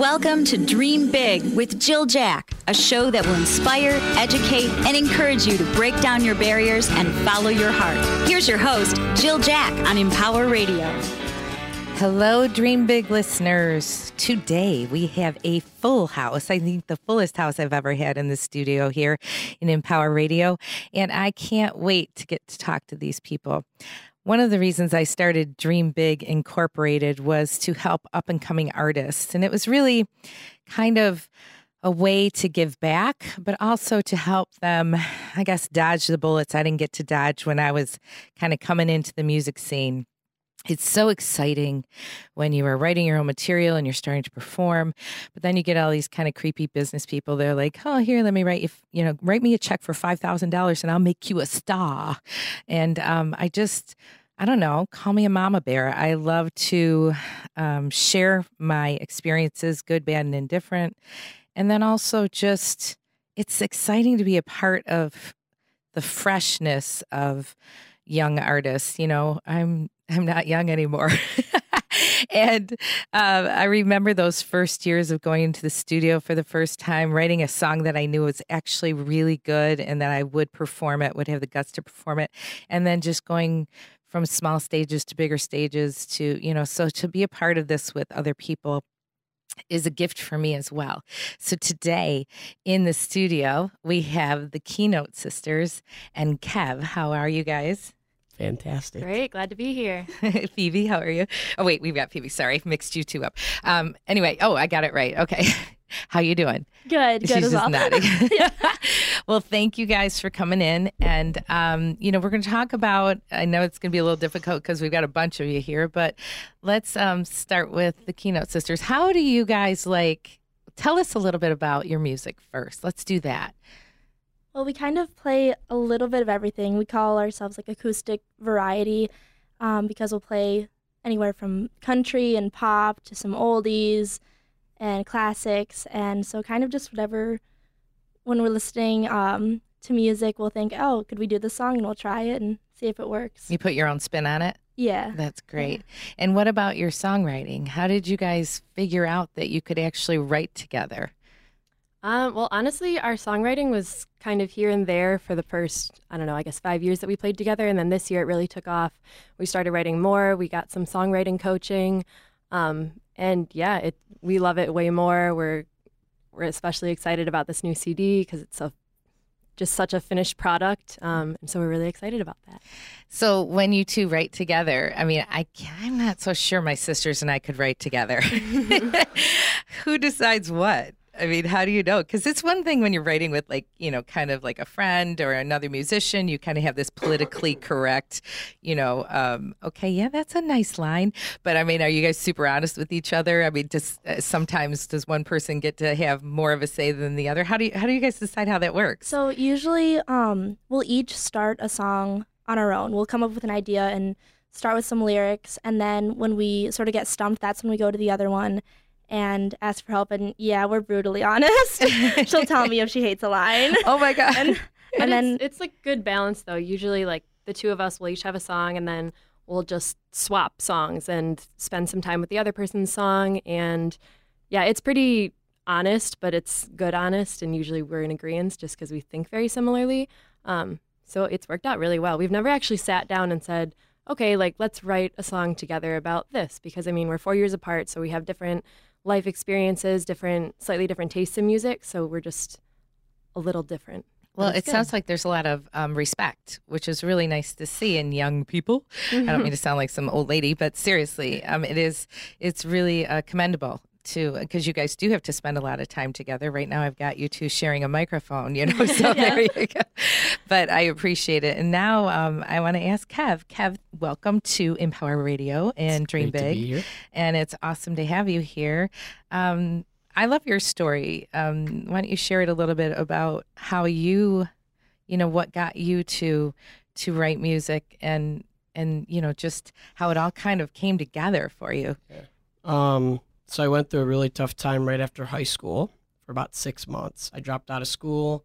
Welcome to Dream Big with Jill Jack, a show that will inspire, educate, and encourage you to break down your barriers and follow your heart. Here's your host, Jill Jack on Empower Radio. Hello, Dream Big listeners. Today we have a full house. I think the fullest house I've ever had in the studio here in Empower Radio. And I can't wait to get to talk to these people. One of the reasons I started Dream Big Incorporated was to help up-and-coming artists. And it was really kind of a way to give back, but also to help them, I guess, dodge the bullets I didn't get to dodge when I was kind of coming into the music scene. It's so exciting when you are writing your own material and you're starting to perform, but then you get all these kind of creepy business people. They're like, oh, here, let me write you, write me a check for $5,000 and I'll make you a star. And I don't know, call me a mama bear. I love to share my experiences, good, bad, and indifferent. And then also just, it's exciting to be a part of the freshness of young artists. I'm not young anymore. And I remember those first years of going into the studio for the first time, writing a song that I knew was actually really good and that I would perform it, would have the guts to perform it. And then just going from small stages to bigger stages to, so to be a part of this with other people is a gift for me as well. So today in the studio, we have the Keynote Sisters and Kev. How are you guys? Fantastic. Great. Glad to be here. Phoebe, how are you? Oh, wait, we've got Phoebe. Sorry. Mixed you two up. Anyway. Oh, I got it right. Okay. How you doing? Good. Good She's as well. Nodding. Well, thank you guys for coming in. And, we're going to talk about, I know it's going to be a little difficult because we've got a bunch of you here, but let's start with the Keynote Sisters. How do you guys tell us a little bit about your music first. Let's do that. Well, we kind of play a little bit of everything. We call ourselves acoustic variety because we'll play anywhere from country and pop to some oldies and classics. And so kind of just whatever, when we're listening to music, we'll think, oh, could we do this song? And we'll try it and see if it works. You put your own spin on it? Yeah. That's great. Yeah. And what about your songwriting? How did you guys figure out that you could actually write together? Well, honestly, our songwriting was kind of here and there for the first, 5 years that we played together. And then this year it really took off. We started writing more. We got some songwriting coaching. We love it way more. We're especially excited about this new CD because it's just such a finished product. And so we're really excited about that. So when you two write together, I'm not so sure my sisters and I could write together. Who decides what? How do you know? Because it's one thing when you're writing with kind of like a friend or another musician, you kind of have this politically correct, okay, yeah, that's a nice line. But are you guys super honest with each other? Sometimes does one person get to have more of a say than the other? How do you guys decide how that works? So usually we'll each start a song on our own. We'll come up with an idea and start with some lyrics. And then when we sort of get stumped, that's when we go to the other one and ask for help. And yeah, we're brutally honest. She'll tell me if she hates a line. Oh my God. And then it's like good balance though. Usually the two of us will each have a song and then we'll just swap songs and spend some time with the other person's song. And yeah, it's pretty honest, but it's good honest. And usually we're in agreement just because we think very similarly. So it's worked out really well. We've never actually sat down and said, okay, let's write a song together about this because we're 4 years apart. So we have different life experiences, slightly different tastes in music. So we're just a little different. Well, it sounds like there's a lot of respect, which is really nice to see in young people. I don't mean to sound like some old lady, but seriously, it's really commendable because you guys do have to spend a lot of time together. Right now, I've got you two sharing a microphone, so there you go. But I appreciate it. And now I want to ask Kev. Kev, welcome to Empower Radio and Dream Big. To be here. And it's awesome to have you here. I love your story. Why don't you share it a little bit about how what got you to write music and just how it all kind of came together for you. Okay. So I went through a really tough time right after high school for about 6 months. I dropped out of school.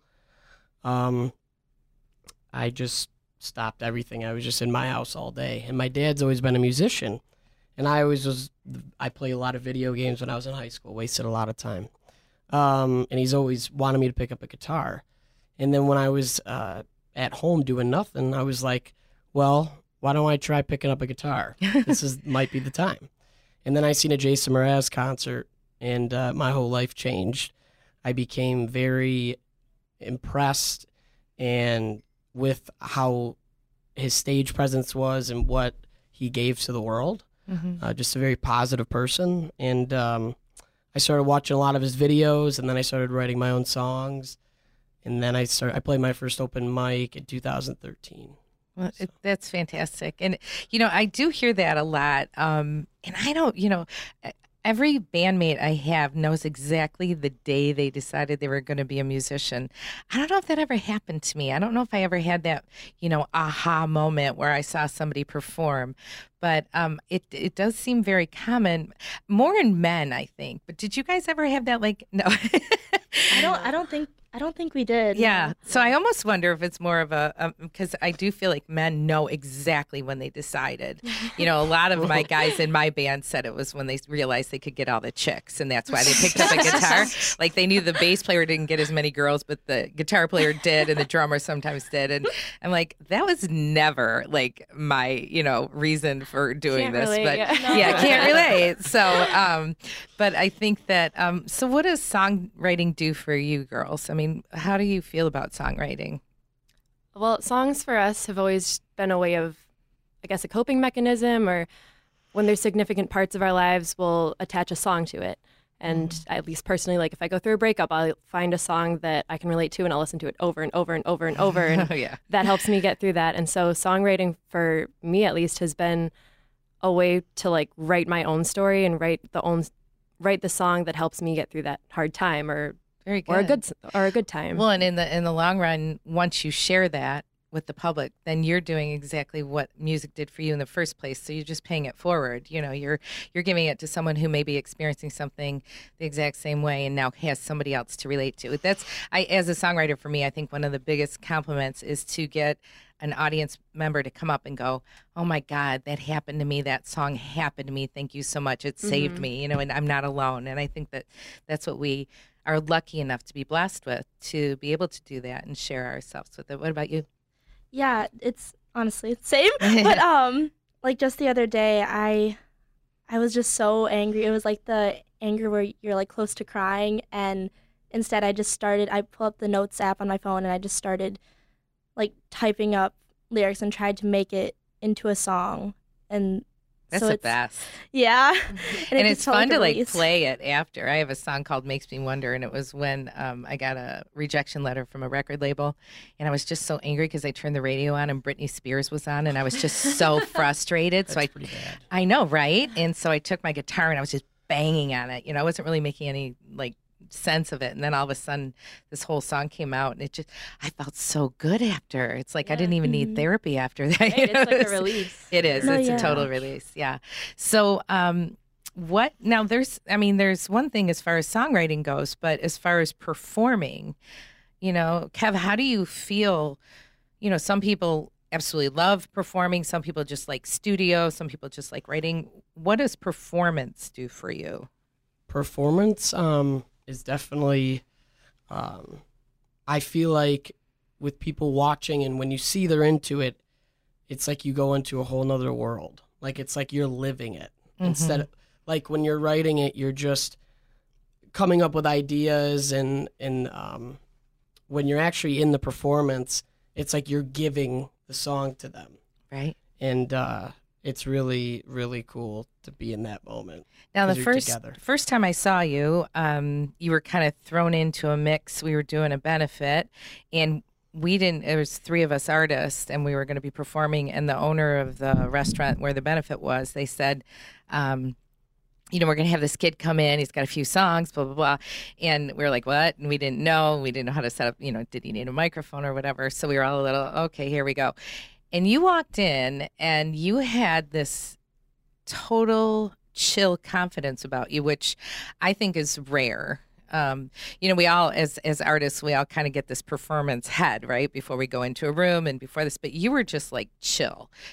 I just stopped everything. I was just in my house all day. And my dad's always been a musician. And I played a lot of video games when I was in high school, wasted a lot of time. And he's always wanted me to pick up a guitar. And then when I was at home doing nothing, I was like, well, why don't I try picking up a guitar? Might be the time. And then I seen a Jason Mraz concert, and my whole life changed. I became very impressed and with how his stage presence was and what he gave to the world. Just a very positive person. And I started watching a lot of his videos, and then I started writing my own songs. And then I played my first open mic in 2013. Well, that's fantastic. And, I do hear that a lot. And I don't, every bandmate I have knows exactly the day they decided they were going to be a musician. I don't know if that ever happened to me. I don't know if I ever had that, aha moment where I saw somebody perform. But it does seem very common, more in men, I think. But did you guys ever have that? No, I don't think we did. Yeah. So I almost wonder if it's more of because I do feel like men know exactly when they decided. A lot of my guys in my band said it was when they realized they could get all the chicks, and that's why they picked up a guitar. Like they knew the bass player didn't get as many girls, but the guitar player did, and the drummer sometimes did. And I'm like, that was never like my, reason for doing Can't this. relate, But yeah. Can't relate. So, but I think that, so what does songwriting do for you girls? I mean, how do you feel about songwriting? Well, songs for us have always been a way of, I guess, a coping mechanism, or when there's significant parts of our lives, we'll attach a song to it. And at least personally, like if I go through a breakup, I'll find a song that I can relate to, and I'll listen to it over and over and over and over. And that helps me get through that. And so songwriting for me, at least, has been a way to like write my own story and write the song that helps me get through that hard time or a good time. Well, and in the long run, once you share that with the public, then you're doing exactly what music did for you in the first place. So you're just paying it forward. You're giving it to someone who may be experiencing something the exact same way and now has somebody else to relate to. As a songwriter, for me, I think one of the biggest compliments is to get an audience member to come up and go, oh my God, that happened to me. That song happened to me. Thank you so much. It saved me, and I'm not alone. And I think that's what we are lucky enough to be blessed with, to be able to do that and share ourselves with it. What about you? Yeah, it's honestly the same. But like just the other day, I was just so angry. It was like the anger where you're like close to crying, and instead I pulled up the notes app on my phone and I just started like typing up lyrics and tried to make it into a song. And that's the best. Yeah. And it's fun to like play it after. I have a song called Makes Me Wonder, and it was when I got a rejection letter from a record label, and I was just so angry because I turned the radio on and Britney Spears was on, and I was just so frustrated. That's pretty bad. I know, right? And so I took my guitar and I was just banging on it. I wasn't really making any like sense of it, and then all of a sudden this whole song came out, and I felt so good after. It's like I didn't even need therapy after that. Right, it's like a release. It is. It's a total release. Yeah. So what now? There's one thing as far as songwriting goes, but as far as performing, Kev, how do you feel? Some people absolutely love performing. Some people just like studio. Some people just like writing. What does performance do for you? Performance is definitely, I feel like with people watching, and when you see they're into it, it's like you go into a whole nother world. Like it's like you're living it. Instead of, like when you're writing it, you're just coming up with ideas, and when you're actually in the performance, it's like you're giving the song to them. Right. And it's really, really cool to be in that moment. Now, the first time I saw you, you were kind of thrown into a mix. We were doing a benefit, and it was three of us artists, and we were going to be performing, and the owner of the restaurant where the benefit was, they said, we're going to have this kid come in. He's got a few songs, blah, blah, blah. And we were like, what? And we didn't know how to set up, did he need a microphone or whatever? So we were all a little, okay, here we go. And you walked in, and you had this total chill confidence about you, which I think is rare. We all, as artists, we all kind of get this performance head, right, before we go into a room and before this. But you were just like chill.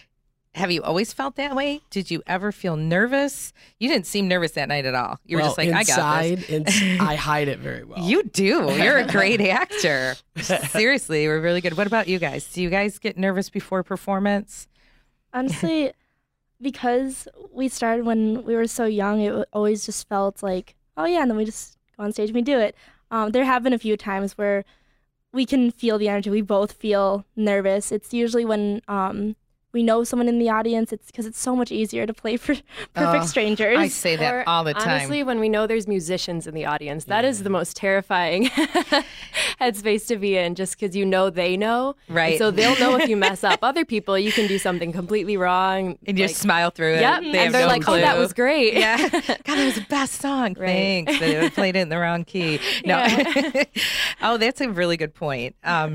have you always felt that way? Did you ever feel nervous? You didn't seem nervous that night at all. You were just like, I got this. I hide it very well. You do. You're a great actor. Seriously, we're really good. What about you guys? Do you guys get nervous before performance? Honestly, because we started when we were so young, it always just felt like, oh yeah, and then we just go on stage and we do it. There have been a few times where we can feel the energy. We both feel nervous. It's usually when we know someone in the audience. It's because it's so much easier to play for perfect strangers. I say that Or, all the time. Honestly, when we know there's musicians in the audience, that is the most terrifying headspace to be in, just because you know they know. Right. And so they'll know if you mess up. Other people, you can do something completely wrong. And you like, just smile through it. Yep. They And have they're no like, clue. oh, that was great. Yeah. God, that was the best song. Right. Thanks. They played it in the wrong key. No. Yeah. Oh, that's a really good point.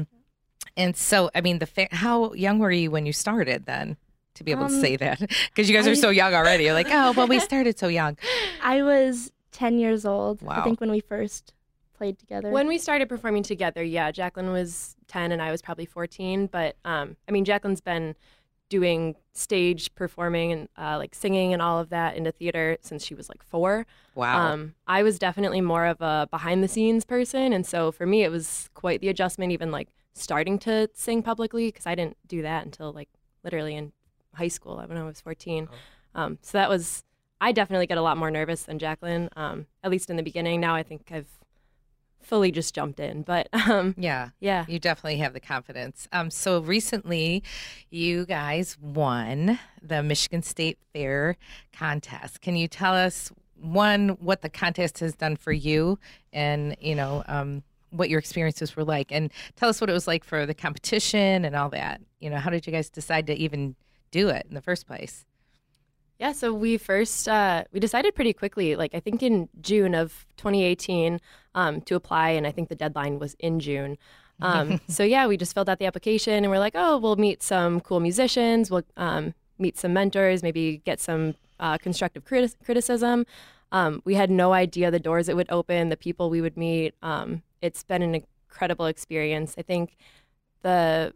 And so, I mean, how young were you when you started then to be able to say that? Because you guys are so young already. You're like, oh, well, we started so young. I was 10 years old, Wow. I think, when we first played together. When we started performing together, yeah, Jacqueline was 10 and I was probably 14. But I mean, Jacqueline's been doing stage performing and like singing and all of that into theater since she was like 4. Wow. I was definitely more of a behind the scenes person. And so for me, it was quite the adjustment, even like starting to sing publicly, because I didn't do that until like literally in high school when I was 14. So that was, I definitely get a lot more nervous than Jacqueline, at least in the beginning. Now I think I've fully just jumped in, but Yeah. yeah. You definitely have the confidence. So recently, you guys won the Michigan State Fair contest. Can you tell us, one, what the contest has done for you and, what your experiences were like? And tell us what it was like for the competition and all that. How did you guys decide to even do it in the first place? Yeah, so we decided pretty quickly, like I think in June of 2018, to apply, and I think the deadline was in June. So yeah, we just filled out the application, and we're like, oh, we'll meet some cool musicians, we'll meet some mentors, maybe get some constructive criticism. We had no idea the doors it would open, the people we would meet. It's been an incredible experience. I think the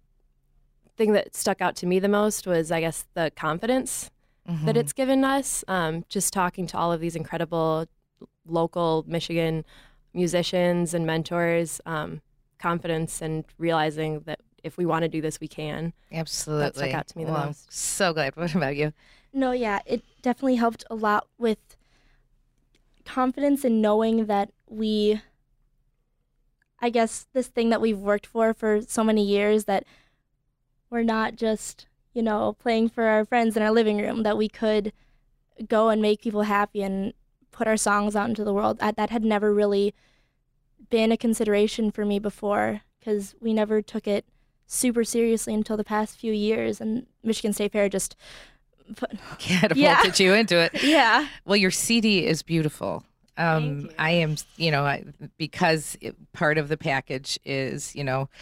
thing that stuck out to me the most was, I guess, the confidence that it's given us. Just talking to all of these incredible local Michigan musicians and mentors, confidence and realizing that if we want to do this, we can. Absolutely. That stuck out to me the Well, I'm most. so glad. What about you? No, yeah, it definitely helped a lot with confidence in knowing that I guess this thing that we've worked for so many years, that we're not just, playing for our friends in our living room, that we could go and make people happy and put our songs out into the world. That had never really been a consideration for me before, because we never took it super seriously until the past few years, and Michigan State Fair just catapulted you into it. Yeah. Well, your CD is beautiful. Thank you. I am, because part of the package is,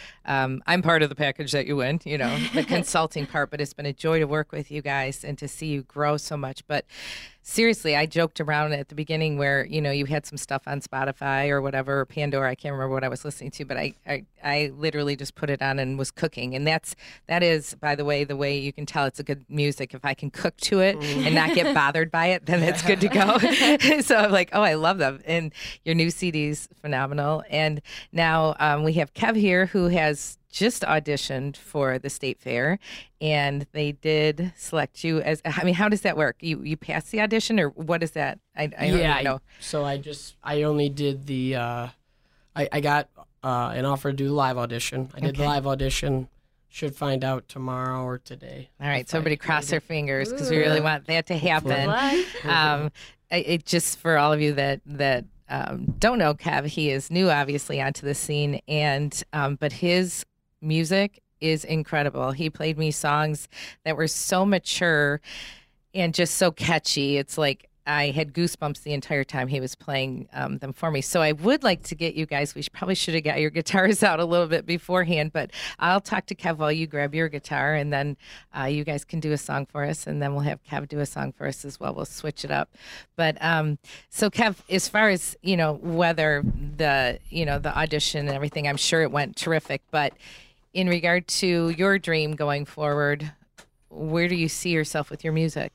I'm part of the package that you win, the consulting part, but it's been a joy to work with you guys and to see you grow so much. But seriously, I joked around at the beginning where, you had some stuff on Spotify or whatever, or Pandora. I can't remember what I was listening to, but I literally just put it on and was cooking. And that is, by the way you can tell it's a good music. If I can cook to it and not get bothered by it, then it's good to go. So I'm like, oh, I love them. And your new CD's phenomenal. And now we have Kev here, who has just auditioned for the State Fair, and they did select you as, how does that work? You pass the audition, or what is that? I don't even know. I only did the, I got an offer to do the live audition. I did the live audition. Should find out tomorrow or today. All right, so everybody cross their fingers, because we really want that to happen. It just for all of you that don't know Kev, he is new, obviously, onto the scene, and but his music is incredible. He played me songs that were so mature and just so catchy. It's like I had goosebumps the entire time he was playing them for me. So I would like to get you guys, probably should have got your guitars out a little bit beforehand, but I'll talk to Kev while you grab your guitar, and then you guys can do a song for us, and then we'll have Kev do a song for us as well. We'll switch it up. But so Kev, as far as, whether the audition and everything, I'm sure it went terrific, but in regard to your dream going forward, where do you see yourself with your music?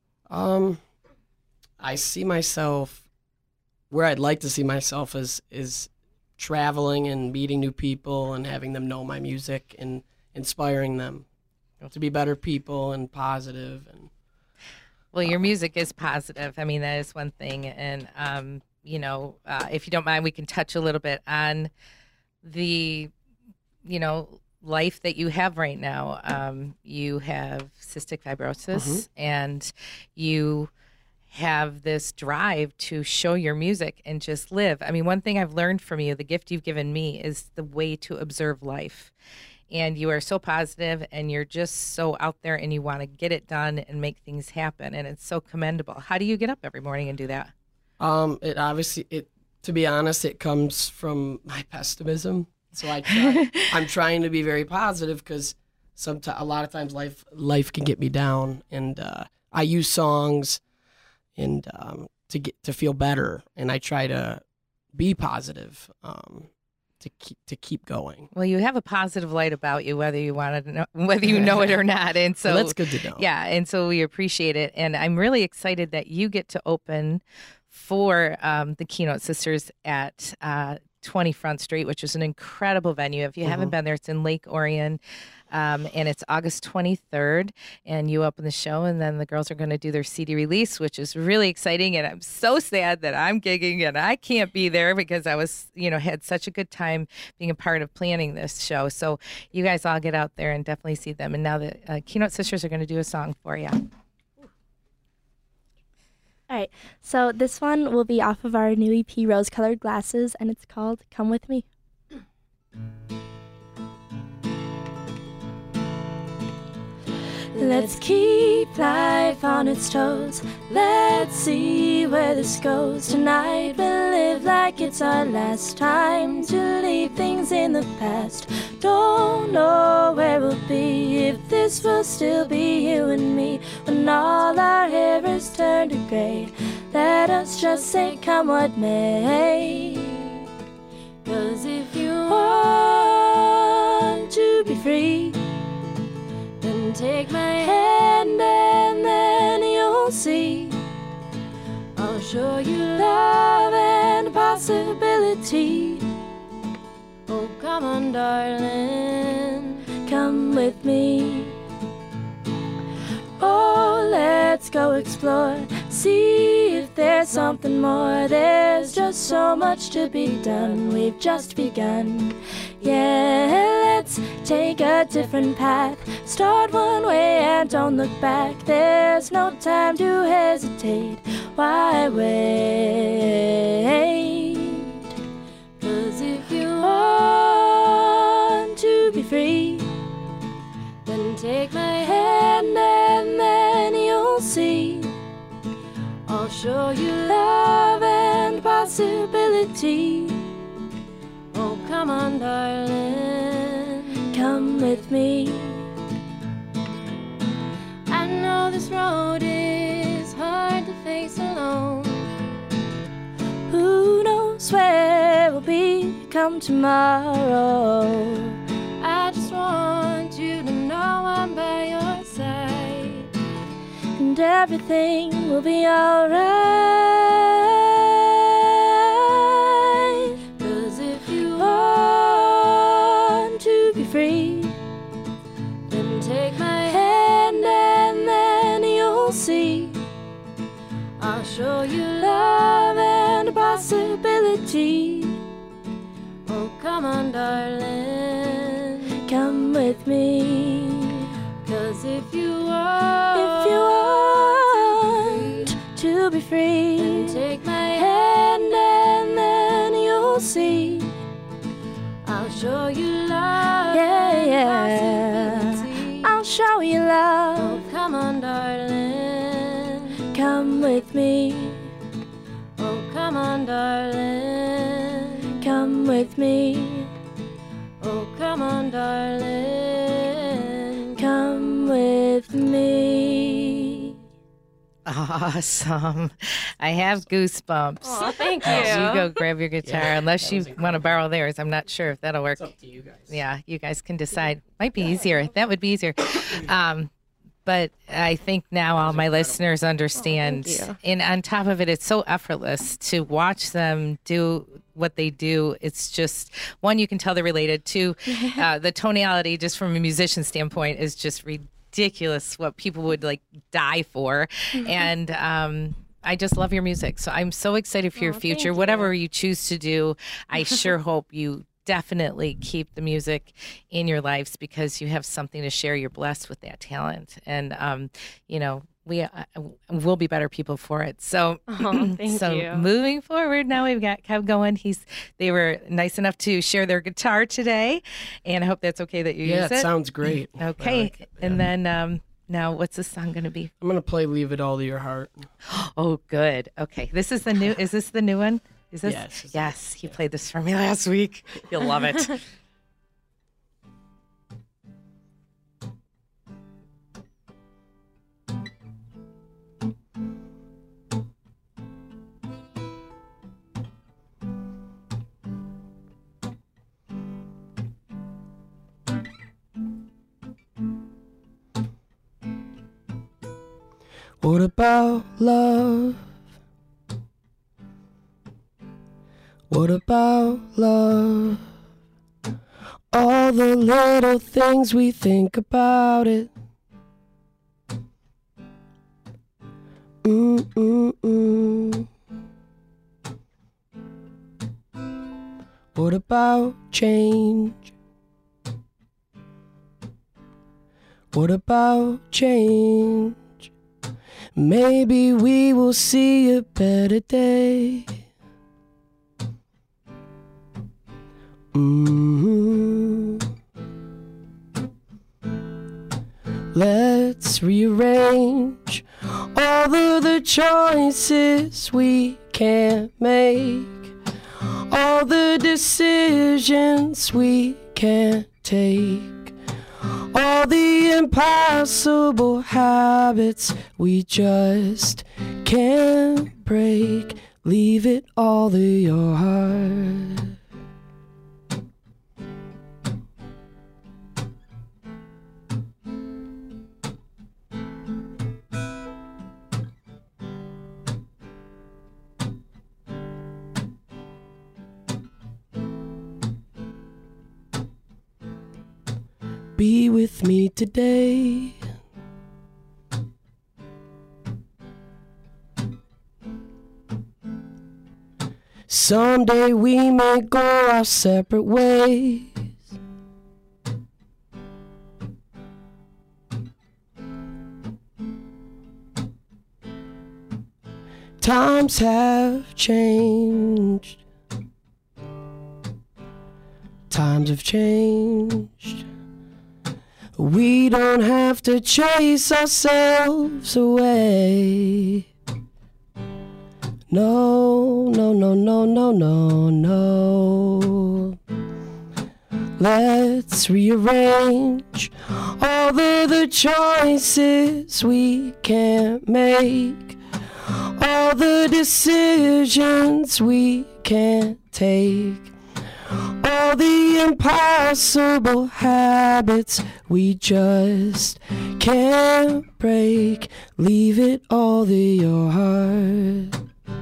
I see myself where I'd like to see myself is traveling and meeting new people and having them know my music and inspiring them to be better people and positive. And Well, your music is positive. I mean, that is one thing. And, if you don't mind, we can touch a little bit on the, life that you have right now. You have cystic fibrosis and you have this drive to show your music and just live. I mean, one thing I've learned from you, the gift you've given me, is the way to observe life. And you are so positive and you're just so out there and you want to get it done and make things happen. And it's so commendable. How do you get up every morning and do that? To be honest, it comes from my pessimism. So I'm trying to be very positive because a lot of times life can get me down, and I use songs and to feel better, and I try to be positive to keep going. Well, you have a positive light about you, whether you know it or not, and so well, that's good to know. Yeah, and so we appreciate it, and I'm really excited that you get to open for the Keynote Sisters at 20 Front Street, which is an incredible venue. If you haven't been there, it's in Lake Orion. And it's August 23rd, and you open the show, and then the girls are going to do their CD release, which is really exciting. And I'm so sad that I'm gigging and I can't be there because I was, had such a good time being a part of planning this show. So you guys all get out there and definitely see them. And now the Keynote Sisters are going to do a song for you. All right, so this one will be off of our new EP, Rose Colored Glasses, and it's called Come With Me. Let's keep life on its toes. Let's see where this goes. Tonight we'll live like it's our last time to leave things in the past. Don't know where we'll be, if this will still be you and me when all our hair is turned to gray. Let us just say come what may. 'Cause if you want to be free, then take my hand and then you'll see. I'll show you love and possibility. Oh, come on, darling, come with me. Oh, let's go explore, see if there's something more. There's just so much to be done, we've just begun. Yeah, let's take a different path. Start one way and don't look back. There's no time to hesitate. Why wait? 'Cause if you want to be free, then take my hand and then you'll see. I'll show you love and possibility. Oh, come on, darling, come with me. I know this road is hard to face alone. Who knows where we'll be come tomorrow. I just want you to know I'm by your side, and everything will be alright. 'Cause if you want to be free, then take my hand and then you'll see. I'll show you love and possibility. Oh, come on, darling, come with me. 'Cause if you want to be free, then take my hand and then you'll see. I'll show you love, yeah. I'll show you love. Oh, come on, darling, come with me. Oh, come on, darling, come with me. Oh, come on, darling, come with me. Awesome. I have goosebumps. Oh, thank you. You go grab your guitar, unless you want to borrow theirs. I'm not sure if that'll work. It's up to you guys. Yeah, you guys can decide. Might be easier. That would be easier. But I think now all my listeners understand. thank you. And on top of it, it's so effortless to watch them do what they do. It's just, one, you can tell they're related. Two, the tonality, just from a musician standpoint, is just ridiculous, what people would like die for. And I just love your music. So I'm so excited for your thank future. you. Whatever you choose to do, I sure hope you definitely keep the music in your lives, because you have something to share. You're blessed with that talent. And, you know, we'll be better people for it. So, Thank so you. moving forward, now we've got Kev going. They were nice enough to share their guitar today, and I hope that's okay that you Yeah, use it it. sounds great. Okay. I like it, And yeah. then now what's this song going to be? I'm going to play Leave It All to Your Heart. Oh, good. Okay. This is the new, is this the new one? Is this? Yes. Yes. He played this for me last week. You'll love it. What about love? What about love? All the little things we think about it. Mm-mm-mm. What about change? What about change? Maybe we will see a better day. Let's rearrange all of the choices we can't make, all the decisions we can't take, all the impossible habits we just can't break. Leave it all to your heart. Be with me today. Someday we may go our separate ways. Times have changed. Times have changed. We don't have to chase ourselves away. No, no, no, no, no, no, no. Let's rearrange all of the choices we can't make, all the decisions we can't take, all the impossible habits we just can't break. Leave it all to your heart.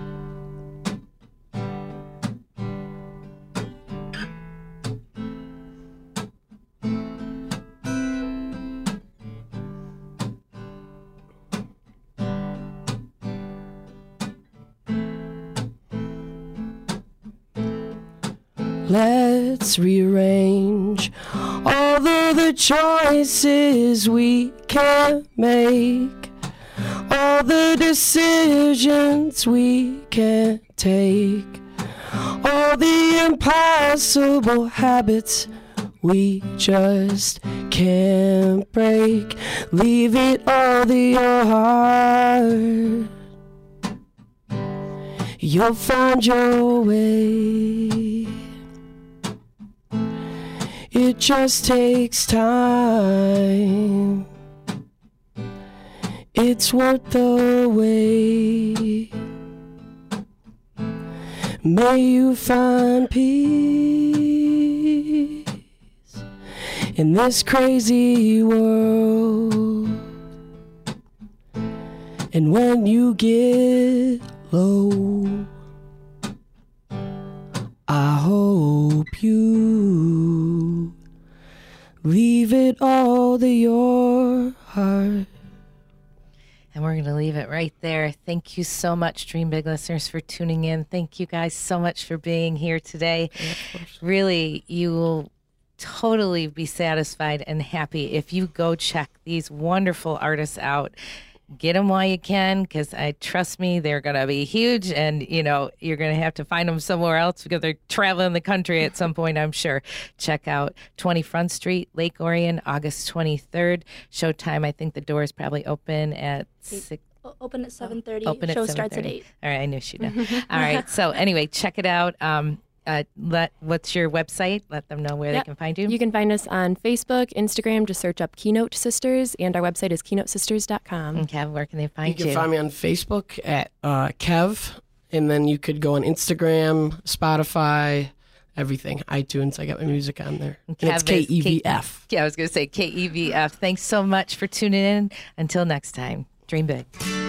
Let's rearrange all of the choices we can't make, all the decisions we can't take, all the impossible habits we just can't break. Leave it all to your heart. You'll find your way. It just takes time. It's worth the wait. May you find peace in this crazy world. And when you get low, I hope you leave it all to your heart. And we're going to leave it right there. Thank you so much, Dream Big listeners, for tuning in. Thank you guys so much for being here today. Really, you will totally be satisfied and happy if you go check these wonderful artists out. Get them while you can, because trust me, they're going to be huge, and you're going to have to find them somewhere else because they're traveling the country at some point, I'm sure. Check out 20 Front Street, Lake Orion, August 23rd. Showtime, I think the doors probably open at 6. Open at 7:30. Open at Show 7:30. starts at 8. All right, I knew she'd know. All right, so anyway, check it out. What's your website? Let them know where they can find you. You can find us on Facebook, Instagram. Just search up Keynote Sisters, and our website is keynotesisters.com. And Kev, where can they find you? You can find me on Facebook at Kev, and then you could go on Instagram, Spotify, everything, iTunes. I got my music on there. And it's KEVF. Yeah, I was going to say KEVF. Thanks so much for tuning in. Until next time, dream big.